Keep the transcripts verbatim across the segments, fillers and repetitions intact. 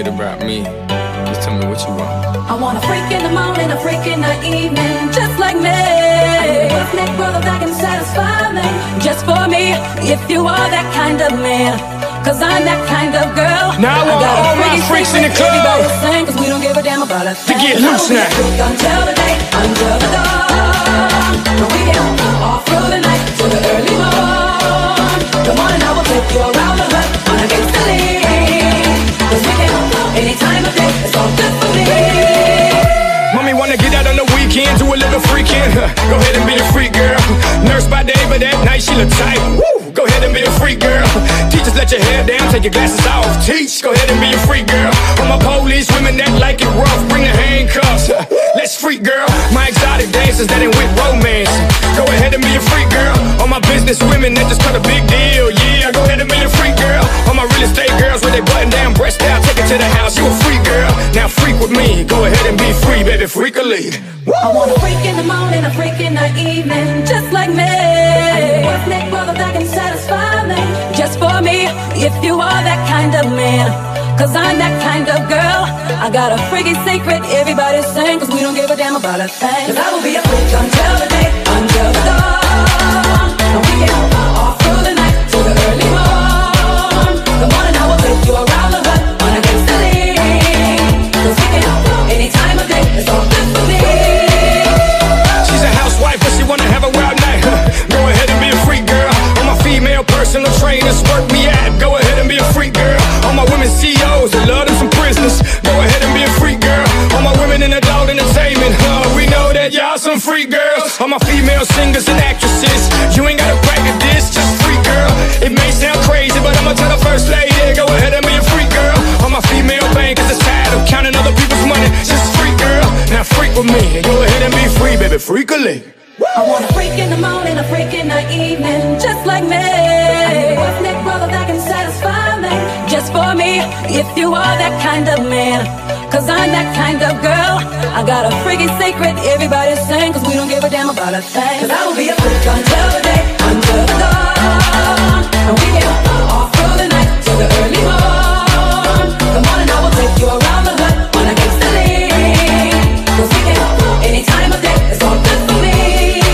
forget about me. Just tell me what you want. I want a freak in the morning, a freak in the evening, just like me. I need a roughneck brother that can satisfy me, just for me, if you are that kind of man. Cause I'm that kind of girl. Now I want I all my freaks in the club everybody sing, cause we don't give a damn about a thing. to get loose now. Until the day, until the dawn. But we get all through the night till the early morn. The morning I will take you around the hood on a gangsta lean. Cause we can any time of day, it's all good for me. Mommy wanna get out on the weekend, do a little freaking. Go ahead and be a freak girl. Nurse by day, but that night she look tight. Woo! Go ahead and be a freak girl. Teachers, let your hair down, take your glasses off. Teach, go ahead and be a freak girl. All my police women that like it rough, bring the handcuffs. Let's freak girl. My exotic dancers that ain't with romance. Go ahead and be a freak girl. All my business women that just cut a big deal. Yeah, go ahead and be a freak girl. All my real estate girls with they button down, breast out, take it to the house. You a freak girl. Now freak with me. Go ahead and be free, baby, freak a lead. I want a freak in the morning, a freak in the evening, just like me. I need a roughneck brother that can satisfy me, just for me, if you are that kind of man. Cause I'm that kind of girl. I got a freaky secret, everybody sing, cause we don't give a damn about a thing. Cause I will be a freak until the day, until the dawn. And we get all through the night till the early morn. The morning I will take you around the hood on a gangsta lean. Cause we can any time of day, it's all good for me. She's a housewife, but she wanna have a wild night. Go ahead and be a freak girl. All my female personal trainers work me out. Go ahead and be a freak girl. All my women C E Os that love them some prisoners. Go ahead and be a freak girl. All my women in adult entertainment, huh? We know that y'all some freak girls. All my female singers and actresses, you ain't gotta practice this, just freak girl. It may sound crazy, but I'ma tell the first lady, go ahead and be a freak girl. All my female bankers is tired of counting other people's money, just freak girl. Now freak with me, go ahead and be free, baby, freak a league. I want a freak in the morning, a freak in the evening, just like me. I need a roughneck brother that can satisfy me, just for me, if you are that kind of man. Cause I'm that kind of girl. I got a freaky secret, everybody sing, cause we don't give a damn about a thing. Cause I will be a freak until the day, until the dawn. And we get all through the night till the early morn. The morning I will take you around the hood on a gangsta lean. Cause we can any time of day, it's all good for me.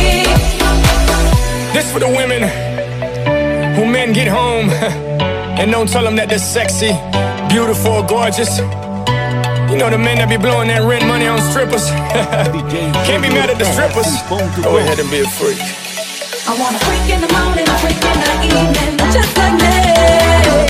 This for the women who men get home and don't tell them that they're sexy, beautiful, gorgeous. You know the men that be blowing that rent money on strippers. Can't be mad at the strippers. Go ahead and be a freak. I want a freak in the morning, a freak in the evening, just like me.